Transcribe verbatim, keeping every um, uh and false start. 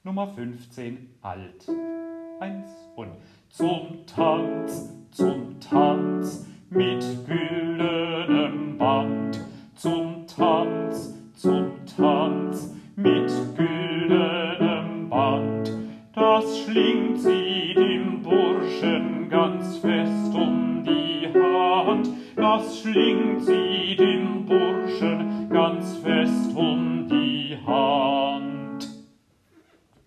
Nummer fünfzehn, alt. Eins und zum Tanz, zum Tanz mit güldenem Band. Zum Tanz, zum Tanz mit güldenem Band. Das schlingt sie dem Burschen ganz fest um die Hand. Das schlingt sie dem Burschen ganz fest um die Hand.